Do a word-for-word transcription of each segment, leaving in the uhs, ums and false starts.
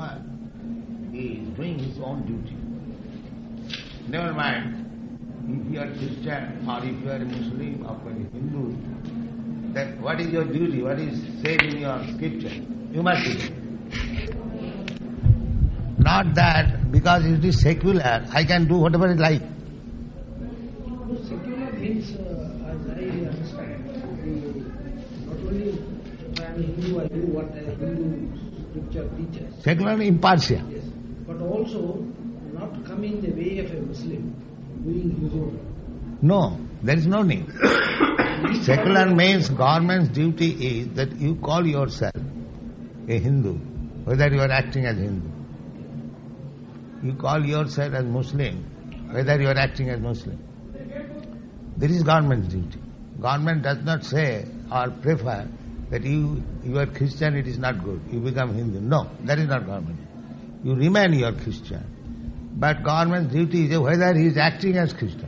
one is doing his own duty. Never mind if you are Christian or if you are a Muslim or a Hindu, then what is your duty? What is said in your scripture? You must do it. Not that because it is secular, I can do whatever I like. Secular means, uh, as I understand, the, not only if I am a Hindu, I do what a Hindu scripture teaches. Secular and impartial. Yes. But also not coming the way of a Muslim, doing his own. No, there is no need. Secular means government's duty is that you call yourself a Hindu, whether you are acting as Hindu. You call yourself as Muslim, whether you are acting as Muslim. This is government's duty. Government does not say or prefer that you, you are Christian, it is not good, you become Hindu. No, that is not government. You remain you are Christian. But government's duty is whether he is acting as Christian.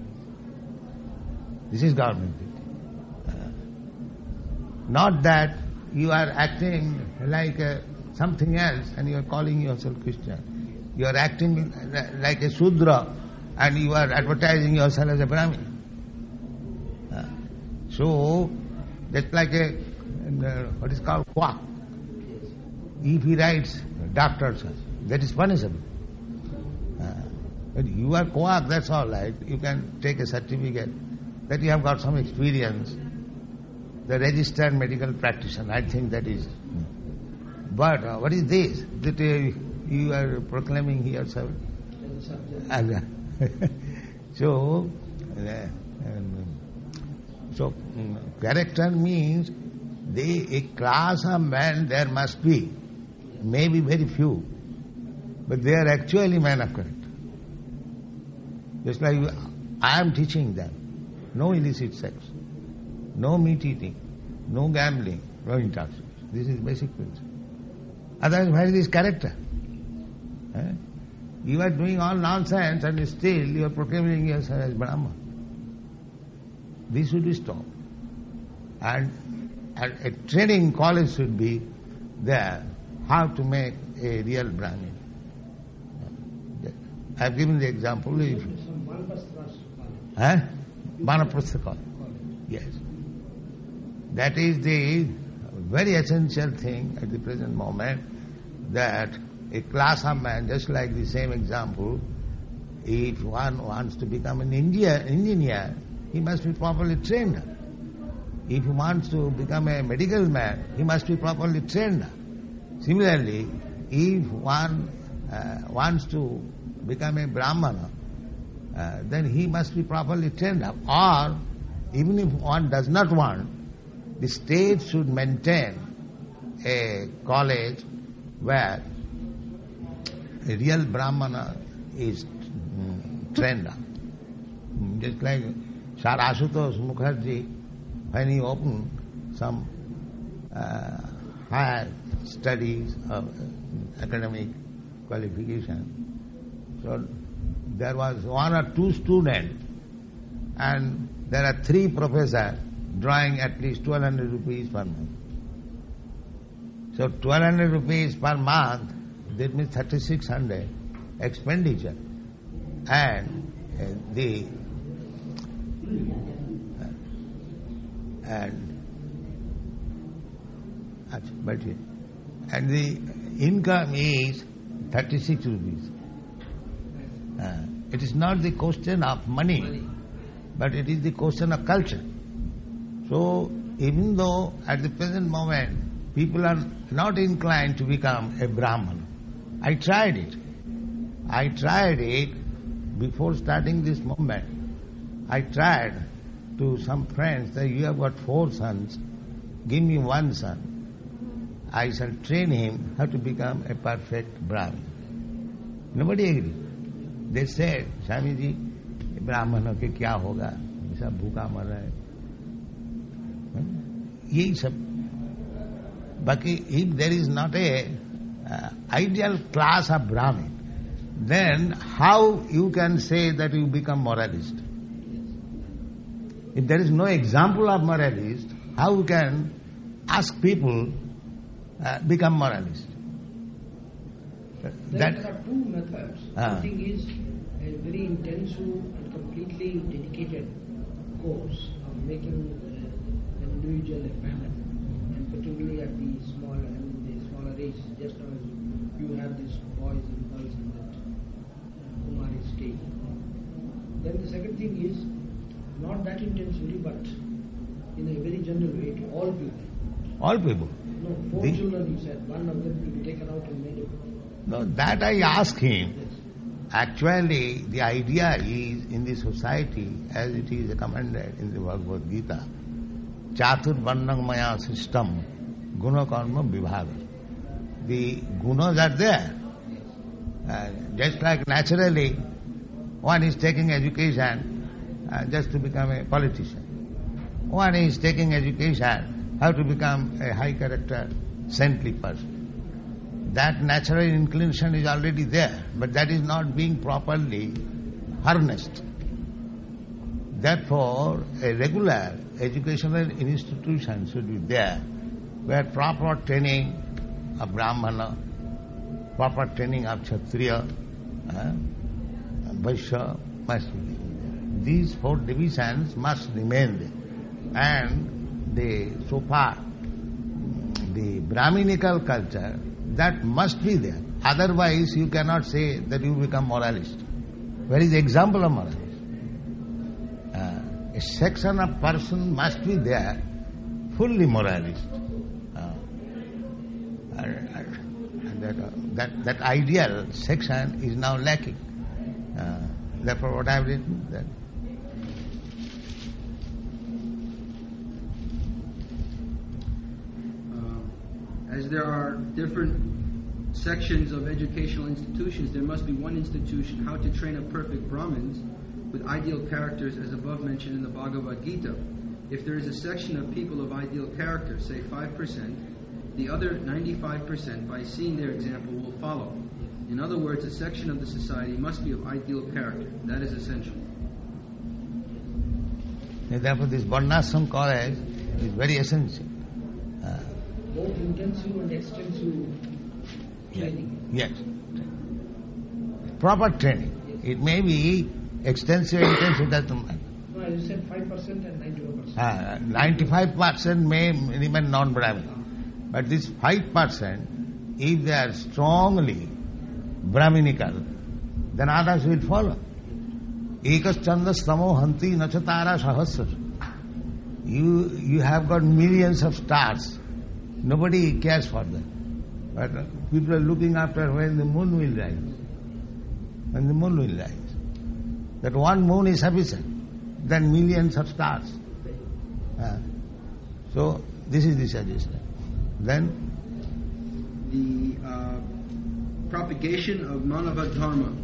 This is government duty. Uh, not that you are acting like a, something else and you are calling yourself Christian. You are acting like a Shudra and you are advertising yourself as a Brahmin. Uh, so, that's like a, uh, what is called quack. If he writes doctors, that is punishable. Uh, but you are quack, that's all right. You can take a certificate that you have got some experience. The registered medical practitioner, I think that is. But uh, what is this? That uh, you are proclaiming yourself? so, uh, um, so um, character means they, a class of men there must be, maybe very few, but they are actually men of character. Just like I am teaching them, no illicit sex, no meat eating, no gambling, no intoxication. This is basic principle. Otherwise, where is this character? Eh? You are doing all nonsense and still you are proclaiming yourself as Brahma. This should be stopped. And, and a training college should be there, how to make a real Brahmin. I have given the example. If, eh? Vanaprastha college. Yes. That is the very essential thing at the present moment, that a class of men, just like the same example, if one wants to become an engineer, engineer, he must be properly trained. If he wants to become a medical man, he must be properly trained. Similarly, if one uh, wants to become a Brahmana, uh, then he must be properly trained up. Or, even if one does not want, the state should maintain a college where a real Brahmana is mm, trained up. Just like Sir Ashutosh Mukherjee, when he opened some uh, higher studies of academic qualification, so there was one or two students and there are three professors drawing at least twelve hundred rupees per month. So twelve hundred rupees per month, that means thirty-six hundred expenditure. And uh, the uh, and but and the income is thirty-six rupees. Uh, it is not the question of money, money, but it is the question of culture. So, even though at the present moment people are not inclined to become a Brahman, I tried it. I tried it before starting this movement. I tried to some friends that you have got four sons, give me one son. I shall train him how to become a perfect Brahmin. Nobody agreed. They said, Swamiji, Brahman ho ke kya hoga? Isa bhuka mar raha hai. Yeh sab. Baki, if there is not a uh, ideal class of Brahmin, then how you can say that you become moralist? If there is no example of moralist, how you can ask people uh, become moralist? That, there are two methods. Ah. One thing is a very intensive and completely dedicated course of making uh, an individual a parent, and particularly at the small and the smaller age, just as you have these boys and girls in that uh, Kumari stage. Then the second thing is not that intensively, but in a very general way to all people. all people. No, four The- children, he said. One of them will be taken out and made a... No, that I asked him. Yes. Actually, the idea is in the society, as it is recommended in the Bhagavad Gita, Chatur Varnang Maya system, Guna Karma Vibhaga. The gunas are there. Uh, just like naturally, one is taking education uh, just to become a politician. One is taking education how to become a high character, saintly person. That natural inclination is already there, but that is not being properly harnessed. Therefore, a regular educational institution should be there, where proper training of Brahmana, proper training of Kshatriya, uh, Vaishya must be there. These four divisions must remain there. And the, so far, the Brahminical culture, that must be there. Otherwise, you cannot say that you become moralist. Where is the example of moralist? Uh, a section of person must be there, fully moralist. Uh, and that, uh, that, that ideal section is now lacking. Uh, therefore, what I have written, that as there are different sections of educational institutions, there must be one institution, how to train up perfect Brahmins with ideal characters as above mentioned in the Bhagavad Gita. If there is a section of people of ideal character, say five percent, the other ninety-five percent, by seeing their example, will follow. In other words, a section of the society must be of ideal character. That is essential. and therefore this Varnashram college is very essential. Uh, Both intensive and extensive training. Yes. Proper training. It may be extensive, intensive, doesn't matter. No, as you said, five percent and ninety-one percent. Uh, ninety-five percent may remain non-Brahmin. But this five percent, if they are strongly Brahminical, then others will follow. Ekas chandas tamo hanti nachatara sahasra. You, you have got millions of stars. Nobody cares for them. But uh, people are looking after when the moon will rise. When the moon will rise. That one moon is sufficient. Then millions of stars. Uh, so, this is the suggestion. Then, The uh, propagation of Manava Dharma.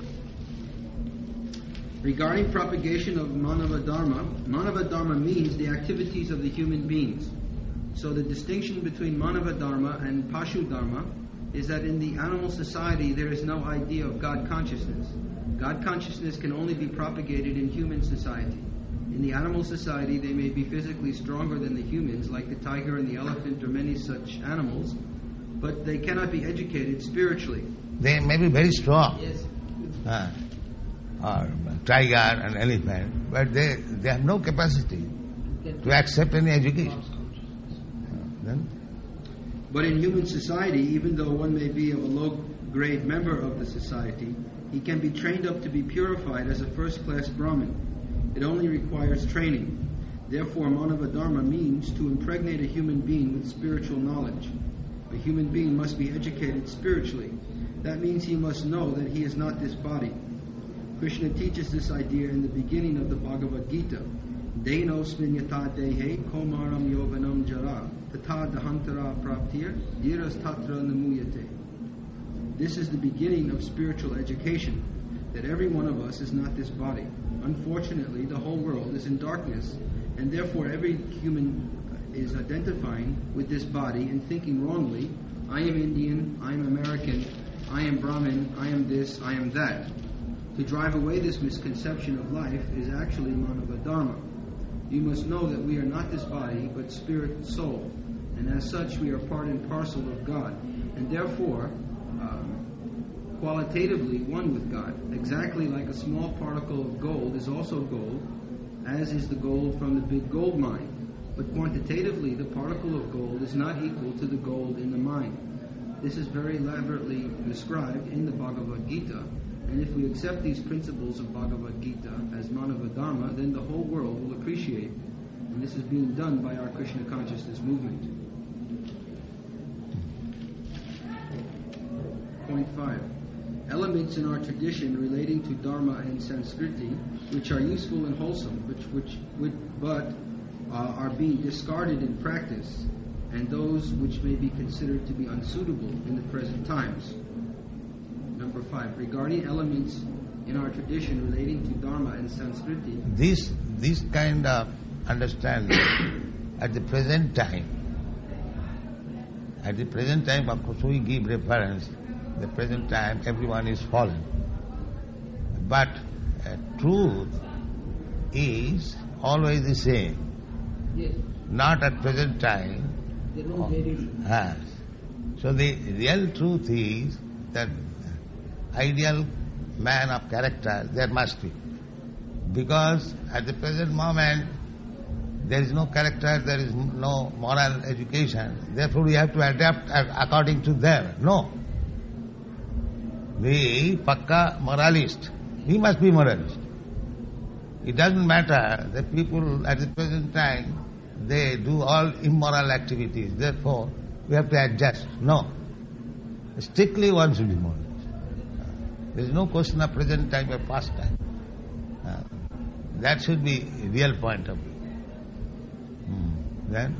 Regarding propagation of Manava Dharma, Manava Dharma means the activities of the human beings. So the distinction between Manava Dharma and Pashu Dharma is that in the animal society there is no idea of God consciousness. God consciousness can only be propagated in human society. In the animal society they may be physically stronger than the humans, like the tiger and the elephant or many such animals, but they cannot be educated spiritually. they may be very strong. Yes. Uh, or tiger and elephant, but they, they have no capacity to accept any education. Uh, then, But in human society, even though one may be of a low-grade member of the society, he can be trained up to be purified as a first-class Brahmin. It only requires training. Therefore, Manava Dharma means to impregnate a human being with spiritual knowledge. A human being must be educated spiritually. That means he must know that he is not this body. Krishna teaches this idea in the beginning of the Bhagavad Gita. Deno sminyata dehe komaram yovanam jara tata dahantara praptir dhiras tatra namuyate. This is the beginning of spiritual education, that every one of us is not this body. Unfortunately, the whole world is in darkness, and therefore every human is identifying with this body and thinking wrongly, I am Indian, I am American, I am Brahmin, I am this, I am that. To drive away this misconception of life is actually Manava Dharma. You must know that we are not this body, but spirit, soul, and as such we are part and parcel of God, and therefore um, qualitatively one with God, exactly like a small particle of gold is also gold, as is the gold from the big gold mine. But quantitatively, the particle of gold is not equal to the gold in the mine. This is very elaborately described in the Bhagavad Gita, and if we accept these principles of Bhagavad Gita as Manavadharma, then the whole world will appreciate it. And this is being done by our Krishna consciousness movement. Point five. Elements in our tradition relating to Dharma and Sanskriti, which are useful and wholesome, which, which, which but uh, are being discarded in practice, and those which may be considered to be unsuitable in the present times. Number five. Regarding elements in our tradition relating to Dharma and Sanskriti, This, this kind of understanding at the present time, at the present time, of course, we give reference. The present time, everyone is fallen. But uh, truth is always the same. Yes. Not at present time. There no variation. Yes. So the real truth is that ideal man of character there must be. Because at the present moment, there is no character, there is no moral education. Therefore we have to adapt according to them. No. The Pakka moralist, he must be moralist. It doesn't matter that people at the present time, they do all immoral activities. Therefore, we have to adjust. No. Strictly one should be moralist. There is no question of present time or past time. Uh, that should be a real point of view. Hmm. Then?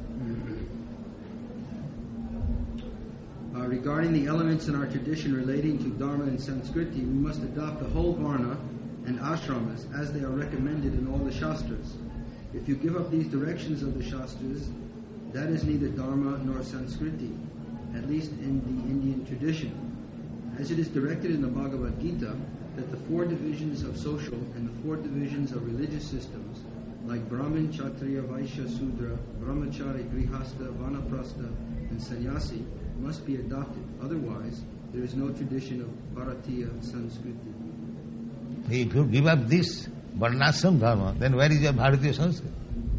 Uh, regarding the elements in our tradition relating to Dharma and Sanskriti, we must adopt the whole Varna and ashramas as they are recommended in all the Shastras. If you give up these directions of the Shastras, that is neither Dharma nor Sanskriti, at least in the Indian tradition. As it is directed in the Bhagavad Gita, that the four divisions of social and the four divisions of religious systems, like Brahmin, Kshatriya, Vaishya, Sudra, Brahmachari, Grihastha, Vanaprastha, and Sannyasi, must be adopted. Otherwise, there is no tradition of Bharatiya Sanskriti. If you give up this Varnashram Dharma, then where is your Bharatiya Sanskrit?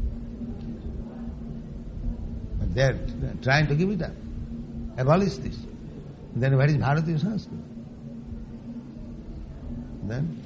But they are trying to give it up. Abolish this. Then where is Bharatiya Sanskrit? Then?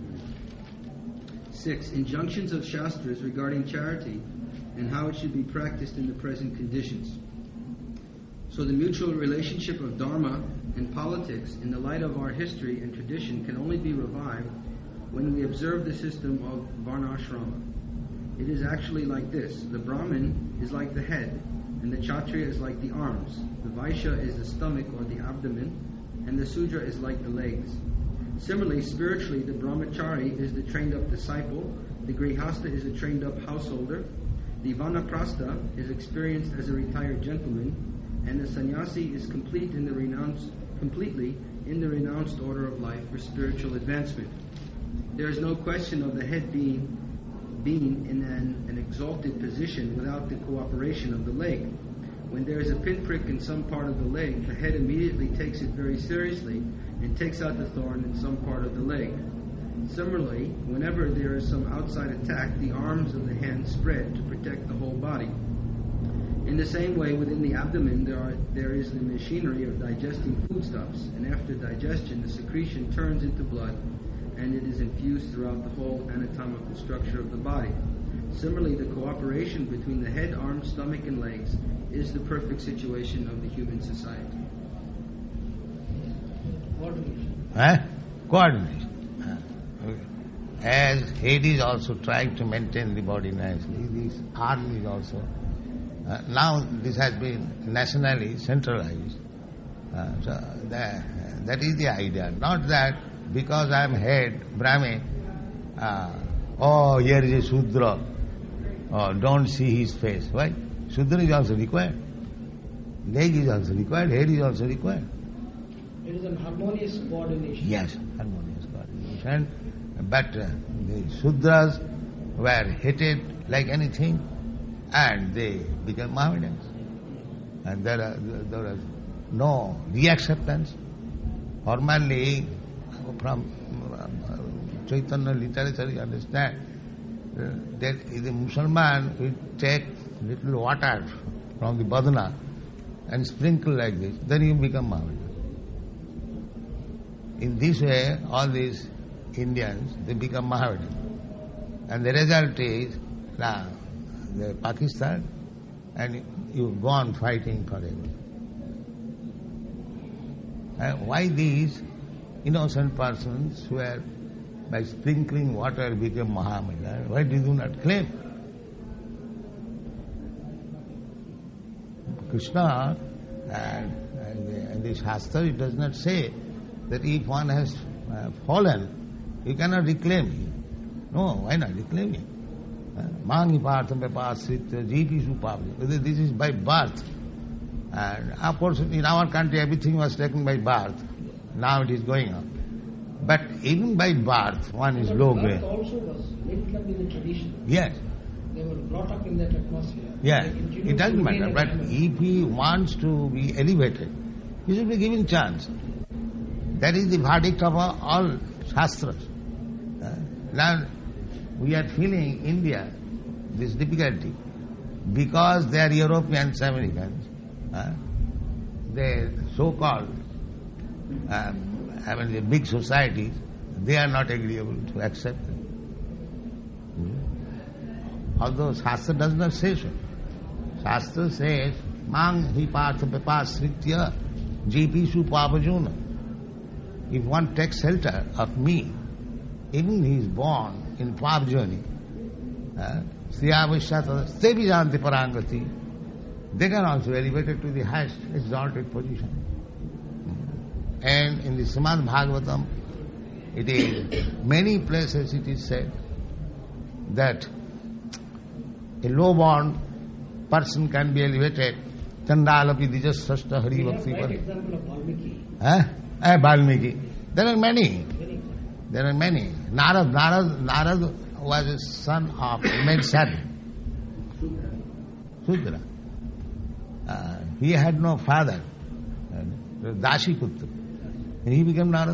Six. Injunctions of Shastras regarding charity and how it should be practiced in the present conditions. So the mutual relationship of Dharma and politics in the light of our history and tradition can only be revived when we observe the system of Varnashrama. It is actually like this. The Brahmin is like the head, and the Kshatriya is like the arms. The Vaishya is the stomach or the abdomen, and the Sudra is like the legs. Similarly, spiritually, the Brahmachari is the trained-up disciple, the Grihastha is a trained-up householder, the Vanaprastha is experienced as a retired gentleman, and the sannyasi is complete in the renounced, completely in the renounced order of life for spiritual advancement. There is no question of the head being, being in an, an exalted position without the cooperation of the leg. When there is a pinprick in some part of the leg, the head immediately takes it very seriously and takes out the thorn in some part of the leg. Similarly, whenever there is some outside attack, the arms of the hand spread to protect the whole body. In the same way, within the abdomen, there, are, there is the machinery of digesting foodstuffs, and after digestion, the secretion turns into blood, and it is infused throughout the whole anatomical structure of the body. Similarly, the cooperation between the head, arms, stomach, and legs is the perfect situation of the human society. Coordination. Huh? Coordination. As head is also trying to maintain the body nicely, this arm is also. Uh, now this has been nationally centralized. Uh, so that, that is the idea. Not that because I am head, Brahmin, uh, oh, here is a Shudra, oh, don't see his face. Why? Shudra is also required. Leg is also required, head is also required. It is an harmonious coordination. Yes, harmonious coordination. But uh, the Shudras were hated like anything, and they became Mohammedans. And there, are, there was no reacceptance. Formerly, from uh, Chaitanya literature, you understand uh, that the Musalman will take little water from the badna and sprinkle like this, then you become Mohammedan. In this way, all these Indians, they become Mohammedan. And the result is, now, the Pakistan, and you go on fighting forever. And why these innocent persons were, by sprinkling water, became Mohammedan? Why do you not claim? Krishna and, and, the, and the Shastra, it does not say that if one has uh, fallen, you cannot reclaim him. No, why not reclaim him? Mangi partham pepasritya jipishu pavli. This is by birth. And of course, in our country, everything was taken by birth. Now it is going on. But even by birth, one is low grade. Also was linked up with the tradition. Yes. They were brought up in that atmosphere. Yeah, it doesn't matter. But if he wants to be elevated, he should be given chance. That is the verdict of all Shastras. Uh, now, we are feeling India, this difficulty, because they are Europeans, Americans. Uh, they so-called, um, I mean, the big societies, they are not agreeable to accept it. Hmm? Although Shastra does not say so. Shastra says, Mang hi partha pepasritya jipishu pavajuna. If one takes shelter of me, even he is born in Pavjani, Sriyavashyata, Sevi Janti Parangati, they can also elevate it to the highest exalted position. And in the Srimad Bhagavatam, it is, many places it is said that a low-born person can be elevated. Chandalapi dijas sashta hari bhakti par. For example of Valmiki. Huh? Eh, Valmiki. There are many. There are many. Narad, Narad, Narad was a son of Medsadri. Sudra. Uh, he had no father. Uh, Dashi Putra. And he became Narad.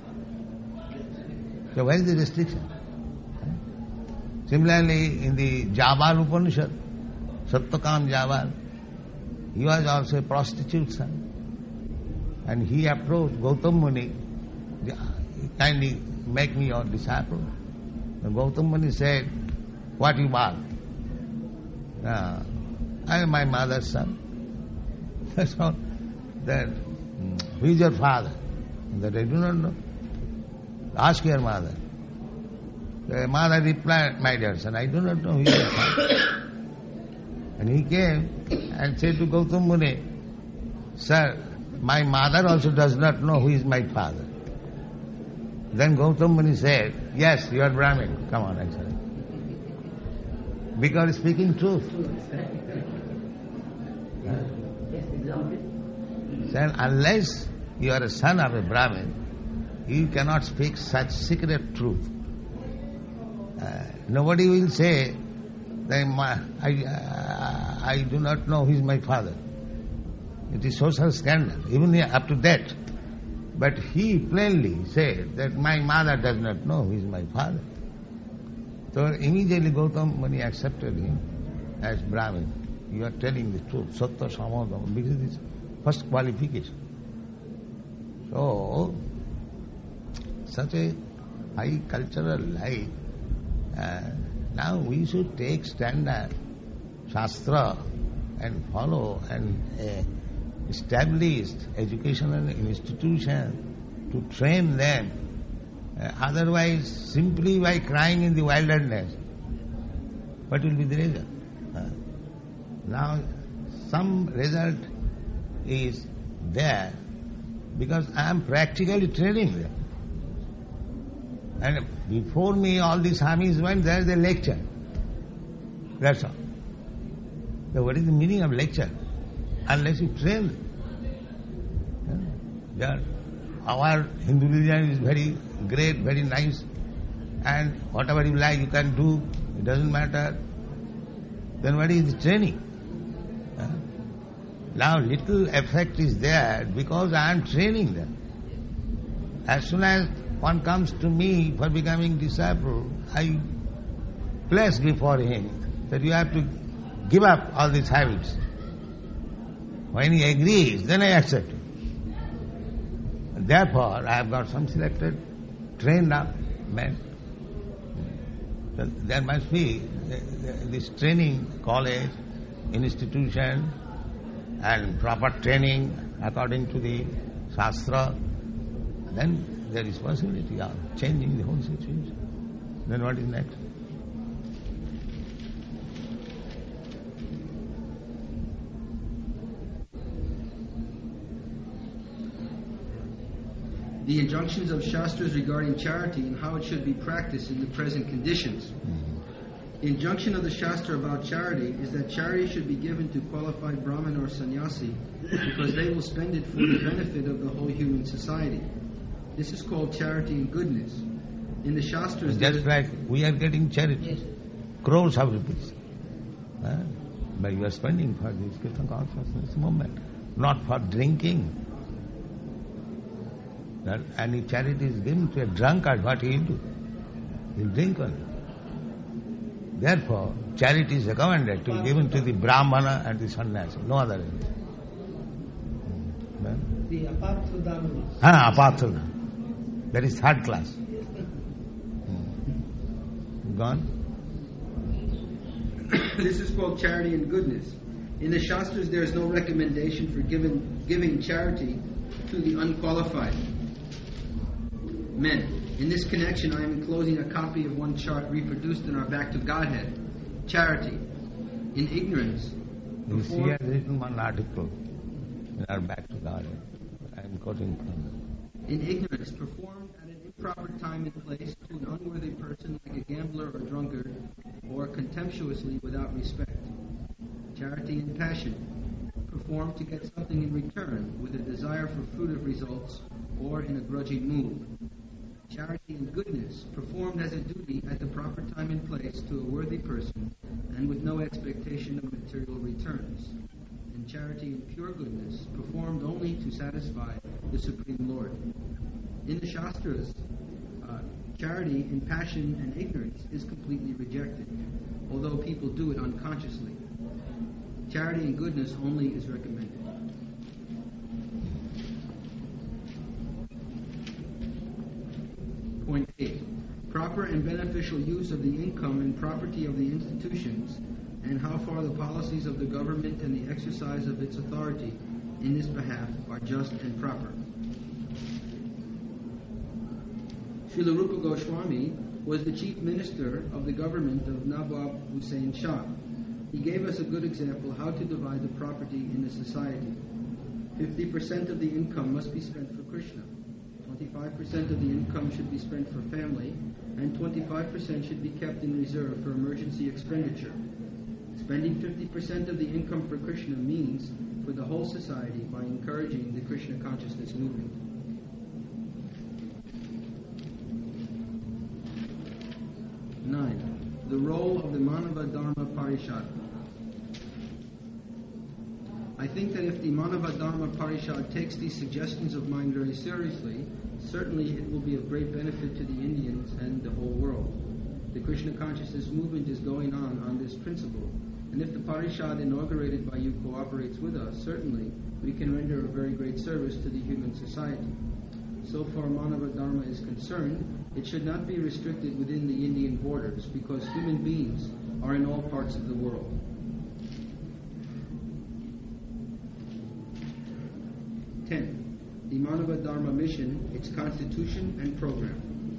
So where is the restriction? Uh, similarly, in the Jabal Upanishad, Sattvakan Jabal, he was also a prostitute son. And he approached Gautam Muni, kindly make me your disciple. And Gautam Muni said, what you want? Uh, I am my mother's son. So, that, who is your father? That I do not know. Ask your mother. The mother replied, my dear son, I do not know who is your father. And he came and said to Gautam Muni, sir, my mother also does not know who is my father. Then Gautam Muni said, yes, you are Brahmin. Come on, I said. Because speaking truth. Then unless you are a son of a Brahmin, you cannot speak such secret truth. Uh, nobody will say, that my, I, uh, I do not know who is my father. It is social scandal, even up to that. But he plainly said that my mother does not know who is my father. So immediately Gautam Muni accepted him as Brahmin. You are telling the truth, Sattva Samadham, because it is first qualification. So, such a high cultural life, uh, now we should take standard, Shastra, and follow and uh, establish educational institution to train them. Uh, otherwise, simply by crying in the wilderness, what will be the result? Uh, now, some result is there because I am practically training them. And before me, all these armies went, there is a lecture. That's all. So what is the meaning of lecture? Unless you train them. Yeah. Our Hindu religion is very great, very nice, and whatever you like you can do, it doesn't matter. Then what is the training? Yeah. Now little effect is there because I am training them. As soon as one comes to me for becoming disciple, I place before him that you have to give up all these habits. When he agrees, then I accept it. Therefore, I have got some selected, trained up men. So there must be this training college, institution, and proper training according to the Shastra. Then there is possibility of changing the whole situation. Then what is next? The injunctions of Shastras regarding charity and how it should be practiced in the present conditions. The injunction of the Shastra about charity is that charity should be given to qualified Brahmin or sannyasi because they will spend it for the benefit of the whole human society. This is called charity and goodness. In the Shastras... Just like we are getting charity, crores of rupees. Huh? But you are spending for this Kirtan consciousness movement, not for drinking. That, and if charity is given to a drunkard, what he will do? He will drink only. Therefore, charity is recommended to be given to the Brahmana and the sannyasi, no other reason. Hmm. The Apathodana. Ah, Apathodana. That is third class. Hmm. Gone? This is called charity and goodness. In the Shastras, there is no recommendation for giving, giving charity to the unqualified men. In this connection, I am enclosing a copy of one chart reproduced in our Back to Godhead. Charity. In ignorance. You see, I have written one article in our Back to Godhead. I am quoting from it. In ignorance, performed at an improper time and place to an unworthy person like a gambler or drunkard, or contemptuously without respect. Charity in passion. Performed to get something in return with a desire for fruit of results or in a grudging mood. Charity and goodness, performed as a duty at the proper time and place to a worthy person and with no expectation of material returns. And charity and pure goodness, performed only to satisfy the Supreme Lord. In the Shastras, uh, charity in passion and ignorance is completely rejected, although people do it unconsciously. Charity and goodness only is recommended. Point eight. Proper and beneficial use of the income and property of the institutions, and how far the policies of the government and the exercise of its authority in this behalf are just and proper. Srila Rupa Goswami was the chief minister of the government of Nawab Hussain Shah. He gave us a good example how to divide the property in the society. fifty percent of the income must be spent for Krishna. twenty-five percent of the income should be spent for family, and twenty-five percent should be kept in reserve for emergency expenditure. Spending fifty percent of the income for Krishna means for the whole society by encouraging the Krishna consciousness movement. Nine. The role of the Manava Dharma Parishad. I think that if the Manava Dharma Parishad takes these suggestions of mine very seriously, certainly it will be of great benefit to the Indians and the whole world. The Krishna consciousness movement is going on on this principle, and if the Parishad inaugurated by you cooperates with us, certainly we can render a very great service to the human society. So far Manava Dharma is concerned, it should not be restricted within the Indian borders, because human beings are in all parts of the world. ten. The Manava Dharma mission, its constitution and program.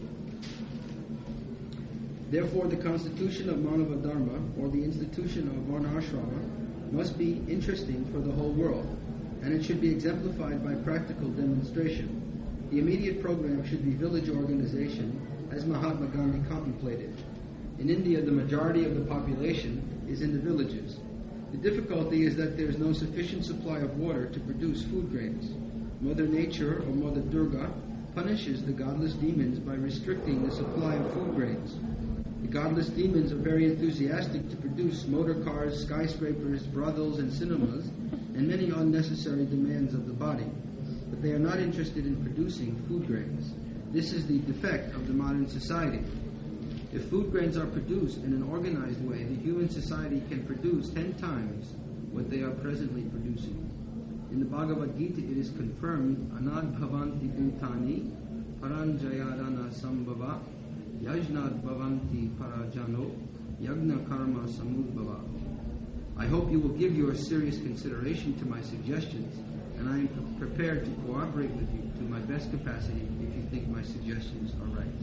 Therefore, the constitution of Manava Dharma, or the institution of Varnashrama, must be interesting for the whole world, and it should be exemplified by practical demonstration. The immediate program should be village organization, as Mahatma Gandhi contemplated. In India, the majority of the population is in the villages. The difficulty is that there is no sufficient supply of water to produce food grains. Mother Nature, or Mother Durga, punishes the godless demons by restricting the supply of food grains. The godless demons are very enthusiastic to produce motor cars, skyscrapers, brothels, and cinemas, and many unnecessary demands of the body. But They are not interested in producing food grains. This is the defect of the modern society. If food grains are produced in an organized way, the human society can produce ten times what they are presently producing. In the Bhagavad Gita, it is confirmed, Anad bhavanti bhutani paranjayadana sambhava yajnad bhavanti parajano yagna karma samudbhava. I hope you will give your serious consideration to my suggestions, and I am prepared to cooperate with you to my best capacity if you think my suggestions are right.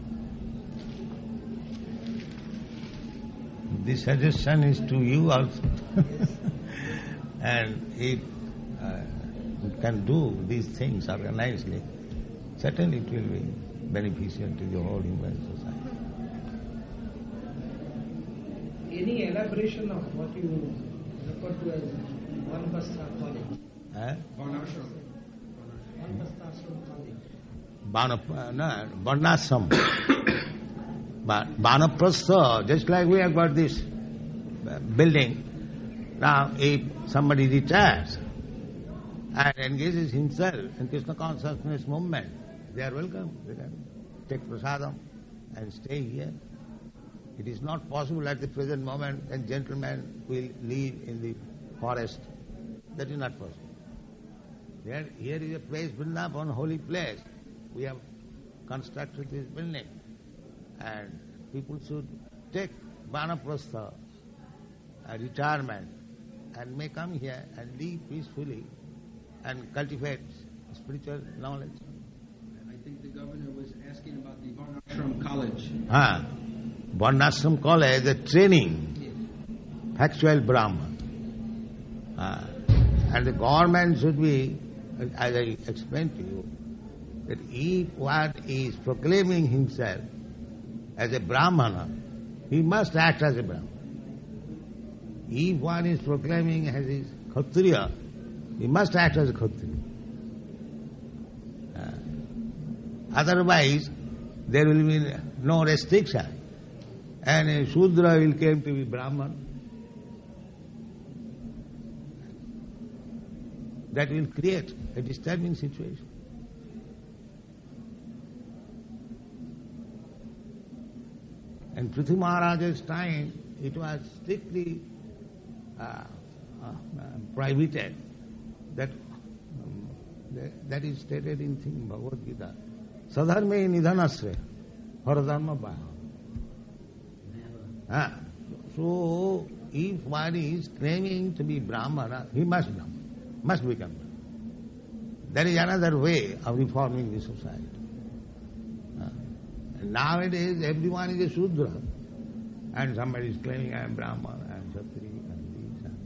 This suggestion is to you also. And if uh, you can do these things organizedly, certainly it will be beneficial to the whole human society. Any elaboration of what you refer to as Vanapastra College? Eh? Varnashram. Vanapastra College. Vanap- no, Varnashram. But Vanaprastha, just like we have got this building, now if somebody retires and engages himself in Krishna consciousness movement, they are welcome. They can take prasadam and stay here. It is not possible at the present moment that gentlemen will live in the forest. That is not possible. Here, here is a place, Vrindavan, holy place. We have constructed this building. And people should take Vanaprastha, a retirement, and may come here and live peacefully and cultivate spiritual knowledge. I think the governor was asking about the Varnashram College. Ah, Varnashram College, the training, factual Brahman. Ah, and the government should be, as I explained to you, that if one is proclaiming himself as a Brahmana, he must act as a Brahmana. If one is proclaiming as a Kshatriya, he must act as a Kshatriya. Uh, otherwise, there will be no restriction. And a Shudra will claim to be Brahman. That will create a disturbing situation. In Prithvi Maharaja's time, it was strictly uh, uh, prohibited. That, um, that that is stated in thing Bhagavad Gita. Sadharme nidhanasre, haradharma bhaha. Ah, so, if one is claiming to be Brahmana, he must Brahman, must become Brahman. There is another way of reforming the society. Nowadays, everyone is a Shudra, and somebody is claiming I am Brahman, I am Kshatriya, and this and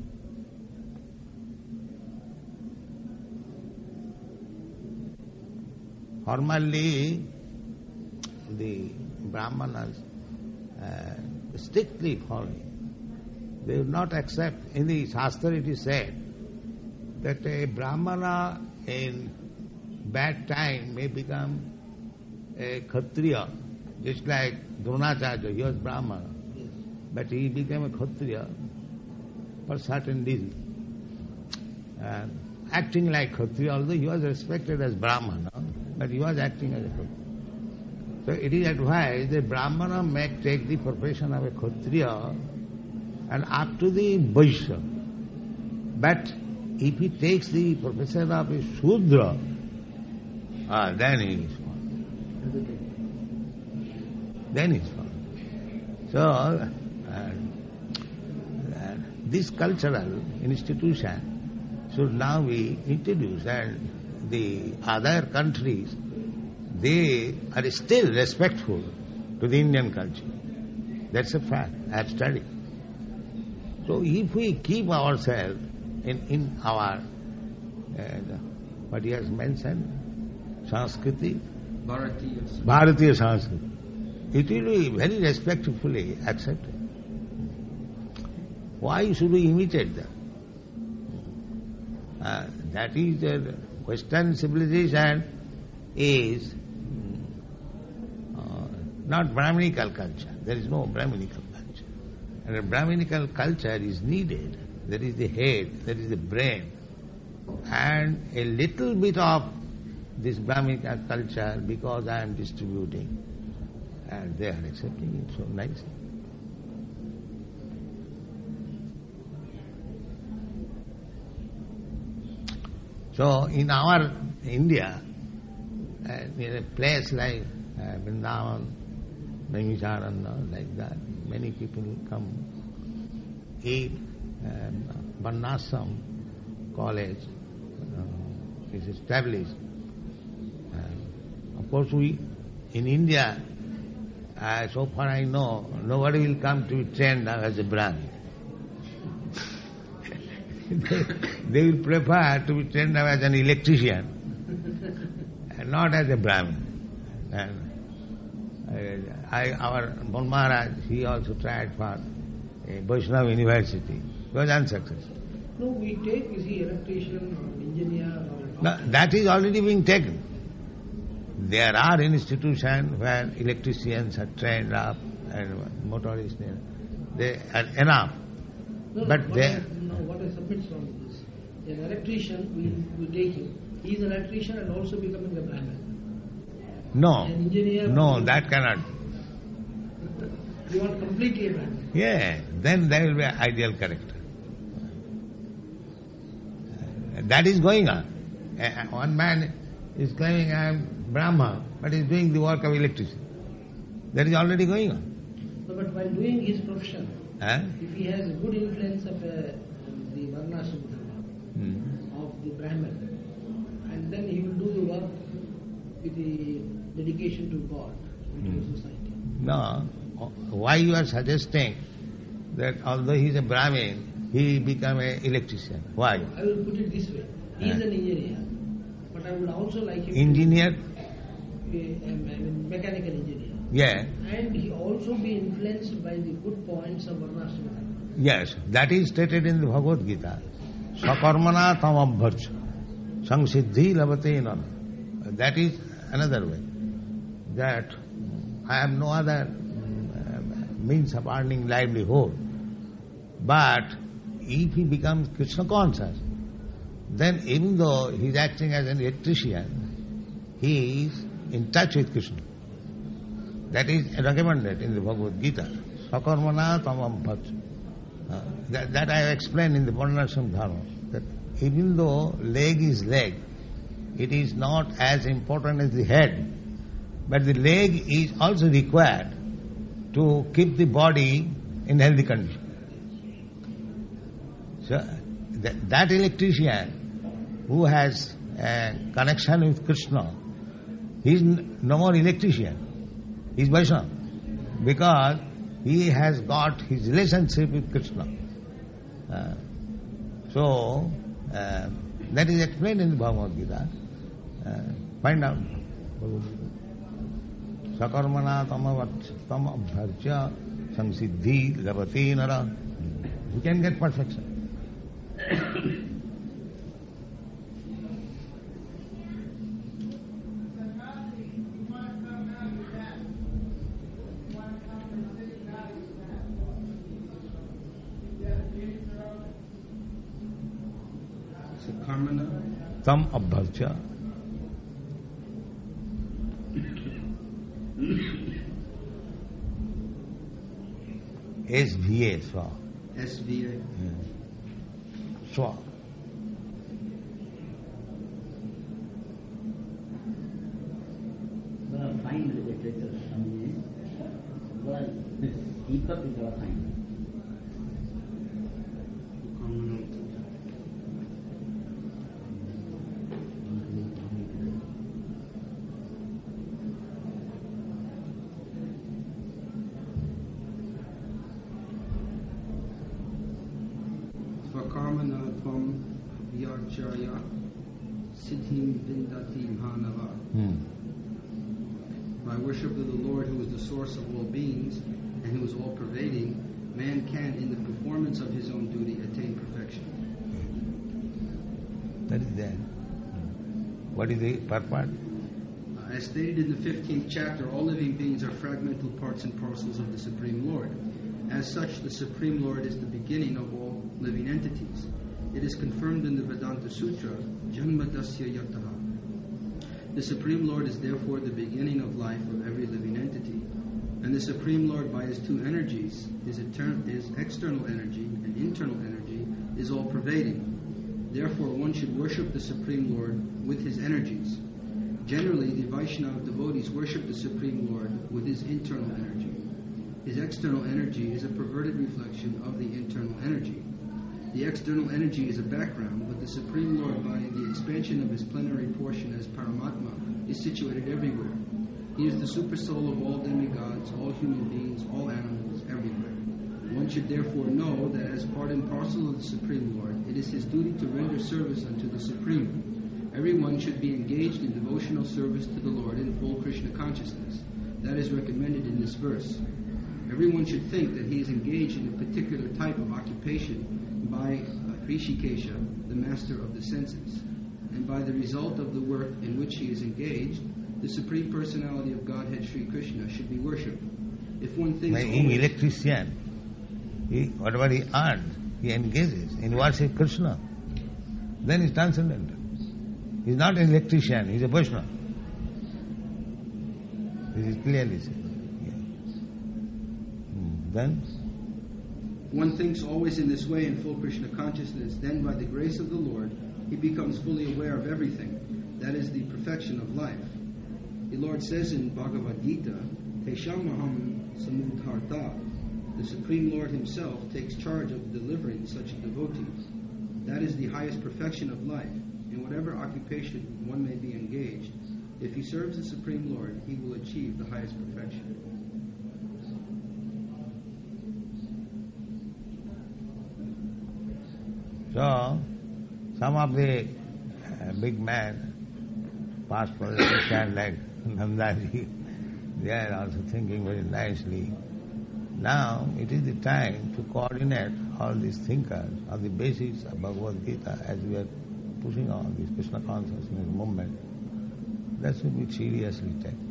that. Formerly, the Brahmanas uh, strictly following. They would not accept. In the Shastra it is said that a Brahmana in bad time may become a Kshatriya, just like Dronacharya, he was Brahmana, but he became a Kshatriya for certain reason. Uh, acting like Kshatriya, although he was respected as Brahmana, but he was acting as a Kshatriya. So it is advised that Brahmana may take the profession of a Kshatriya and up to the Vaishya. But if he takes the profession of a Shudra, ah, then he is Then it's fine. So, uh, uh, this cultural institution should now be introduced, and the other countries, they are still respectful to the Indian culture. That's a fact. I have studied. So if we keep ourselves in, in our, uh, what he has mentioned, Sanskriti, Bharatiya. Bharatiya Sanskriti, it will be very respectfully accepted. Why should we imitate them? Uh, that is the Western civilization is uh, not Brahminical culture. There is no Brahminical culture. And a Brahminical culture is needed. There is the head, there is the brain. and a little bit of this Brahmika culture because I am distributing. And they are accepting it so nicely. So in our India, uh, in a place like uh, Vrindavan, Naimisaranya, like that, many people come, eat, um, Varnashram college uh, is established. Uh, of course, we in India, uh, so far I know, nobody will come to be trained as a Brahmin. they, they will prefer to be trained as an electrician, and not as a Brahmin. And uh, I, our Bon Maharaj, he also tried for a Vaishnava university. He was unsuccessful. No, we take, you see, electrician or engineer or... No, that is already being taken. There are institutions where electricians are trained up and motorists, they are enough. No, but no, they... I, no, what I submit from this, an electrician, we, we take him. He is an electrician and also becoming a Brahmin. No, An engineer... no, that cannot. You want completely a Brahmin. Yeah, then there will be an ideal character. That is going on. Uh, One man is claiming I am Brahma, but is doing the work of electrician. That is already going on. No, but while doing his profession, Huh? if he has a good influence of uh, the Varnashram Dharma, Hmm. of the Brahman, and then he will do the work with the dedication to God and to Hmm. the society. No, why you are suggesting that although he is a Brahmin, he become an electrician? Why? I will put it this way. He is Huh? an engineer, but I would also like him Engineer? to be a, a mechanical engineer. Yeah. And he also be influenced by the good points of Varnashram Dharma. Yes, that is stated in the Bhagavad Gita. Sakarmana tamabharcha samsiddhi labate nana. That is another way. That I have no other uh, means of earning livelihood. But if he becomes Krishna conscious, then even though he is acting as an electrician, he is in touch with Krishna. That is recommended in the Bhagavad Gita. Sakarmana tamam bhaja. Uh, that, that I have explained in the Varnashram Dharma. That even though leg is leg, it is not as important as the head. But the leg is also required to keep the body in healthy condition. So that, that electrician who has a connection with Krishna, he is no more electrician. He is Vaishnava. Because he has got his relationship with Krishna. Uh, so, uh, that is explained in the Bhagavad Gita. Uh, find out. Sakarmana tamabharcha samsiddhi labati nara. You can get perfection. Sakarmana Tam abharcha. S V A, Swa. S V A. Swa. Well, find the literature somewhere. Well, keep up with our find. Svakarmana tvam vyarchaya siddhim vindati bhanava. Hmm. By worship of the Lord, who is the source of all beings and who is all pervading, man can, in the performance of his own duty, attain perfection. That is there. What is the purport? Uh, as stated in the fifteenth chapter, all living beings are fragmental parts and parcels of the Supreme Lord. As such, the Supreme Lord is the beginning of all living entities. It is confirmed in the Vedanta Sutra, Janmadasya Yataha. The Supreme Lord is therefore the beginning of life of every living entity. And the Supreme Lord, by his two energies, his, etern- his external energy and internal energy, is all-pervading. Therefore, one should worship the Supreme Lord with his energies. Generally, the Vaishnava devotees worship the Supreme Lord with his internal energy. His external energy is a perverted reflection of the internal energy. The external energy is a background, but the Supreme Lord, by the expansion of his plenary portion as Paramatma, is situated everywhere. He is the supersoul of all demigods, all human beings, all animals, everywhere. One should therefore know that as part and parcel of the Supreme Lord, it is his duty to render service unto the Supreme. Everyone should be engaged in devotional service to the Lord in full Krishna consciousness. That is recommended in this verse. Everyone should think that he is engaged in a particular type of occupation by Rishikesha, the master of the senses. And by the result of the work in which he is engaged, the Supreme Personality of Godhead, Sri Krishna, should be worshipped. If one thinks Being always, electrician, he, whatever he earns, he engages in worship Krishna. Then he's transcendental. He's not an electrician, he's a Vaishnava. This is clearly said. Yeah. Hmm. Then? One thinks always in this way in full Krishna consciousness, then by the grace of the Lord, he becomes fully aware of everything. That is the perfection of life. The Lord says in Bhagavad Gita, Teshamaham samudharta. The Supreme Lord himself takes charge of delivering such devotees. That is the highest perfection of life. In whatever occupation one may be engaged, if he serves the Supreme Lord, he will achieve the highest perfection. So, some of the uh, big men, past politicians like Nandaji, they are also thinking very nicely. Now it is the time to coordinate all these thinkers on the basis of Bhagavad Gita as we are pushing on this Krishna consciousness movement. That should be seriously taken.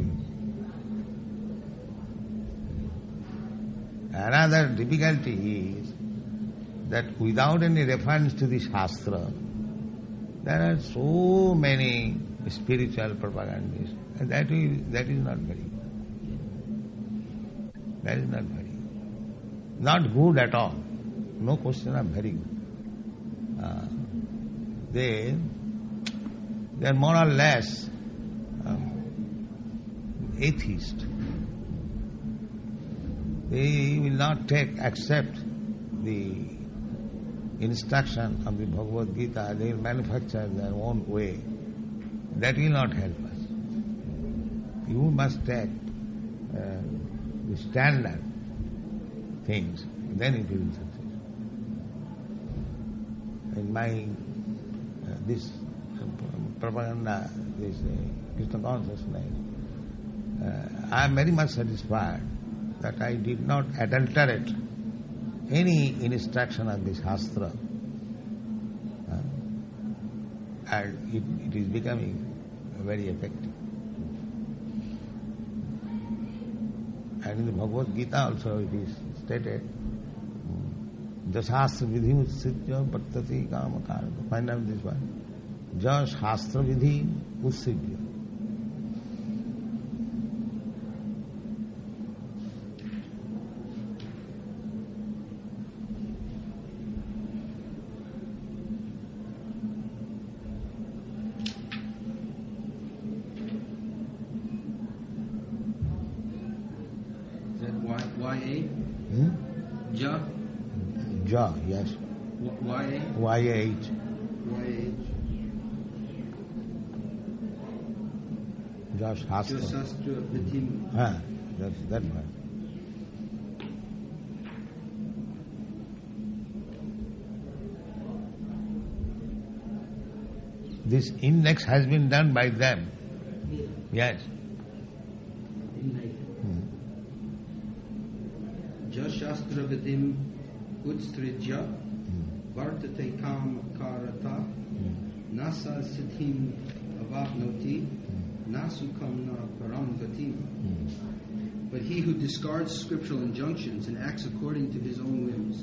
Another difficulty is that without any reference to the Shastra, there are so many spiritual propagandists, and that is, that is not very good. That is not very good. Not good at all. No question of very good. Uh, they, they are more or less um, atheist. They will not take, accept the instruction of the Bhagavad Gita. They will manufacture their own way. That will not help us. You must take uh, the standard things, then it will succeed. In my uh, this uh, propaganda, this uh, Krishna consciousness, uh, I am very much satisfied that I did not adulterate any instruction of the Shastra. Uh, and it, it is becoming very effective. And in the Bhagavad Gita also it is stated, Jasastra vidhi utsitya pattati kamakara. Find out this one. Jasastra vidhi utsitya. Ja, yes. Y A? Y H. Y H. Ja Shastra. Shastra Vidhi. Ah, that's that one. This index has been done by them. Yes. Shastra Vidim Utstrijya Vartate Kam Karata Nasa Siddhim Avapnoti Nasukam Na Param Gatim. But he who discards scriptural injunctions and acts according to his own whims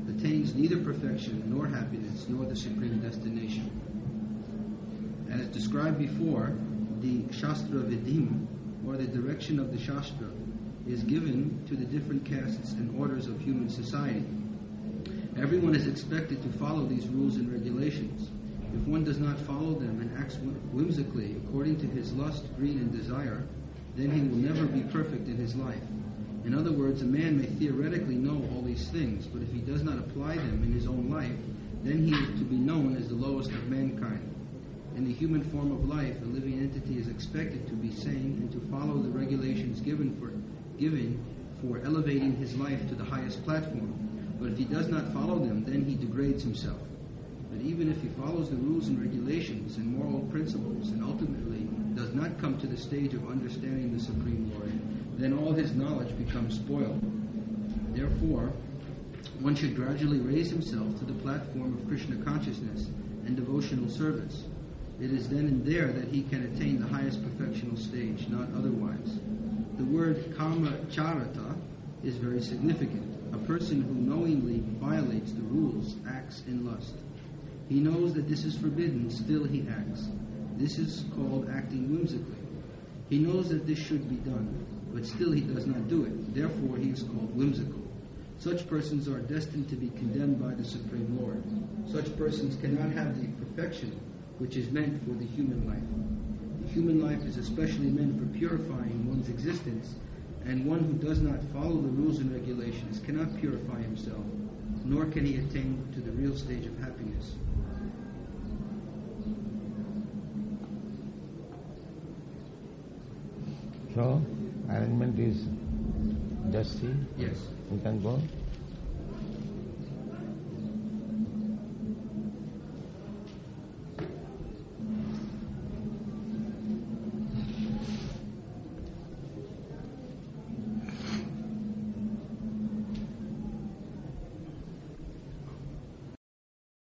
attains neither perfection nor happiness nor the supreme destination. As described before, the Shastra Vidim, or the direction of the Shastra, is given to the different castes and orders of human society. Everyone is expected to follow these rules and regulations. If one does not follow them and acts whimsically according to his lust, greed, and desire, then he will never be perfect in his life. In other words, a man may theoretically know all these things, but if he does not apply them in his own life, then he is to be known as the lowest of mankind. In the human form of life, a living entity is expected to be sane and to follow the regulations given for given for elevating his life to the highest platform. But if he does not follow them, then he degrades himself. But even if he follows the rules and regulations and moral principles and ultimately does not come to the stage of understanding the Supreme Lord, then all his knowledge becomes spoiled. Therefore, one should gradually raise himself to the platform of Krishna consciousness and devotional service. It is then and there that he can attain the highest perfectional stage, not otherwise. The word kama charata is very significant. A person who knowingly violates the rules acts in lust. He knows that this is forbidden, still he acts. This is called acting whimsically. He knows that this should be done, but still he does not do it. Therefore he is called whimsical. Such persons are destined to be condemned by the Supreme Lord. Such persons cannot have the perfection which is meant for the human life. The human life is especially meant for purifying one's existence, and one who does not follow the rules and regulations cannot purify himself, nor can he attain to the real stage of happiness. So, arrangement is just see. Yes. We can go.